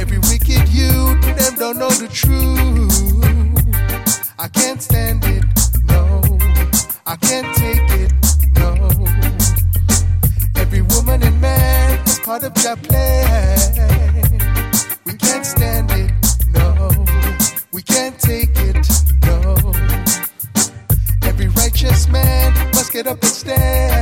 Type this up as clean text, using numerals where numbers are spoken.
Every wicked youth, them don't know the truth. I can't stand it, no. I can't take it, no. Every woman and man is part of your plan. We can't stand it, no. We can't take it, no. Every righteous man must get up and stand.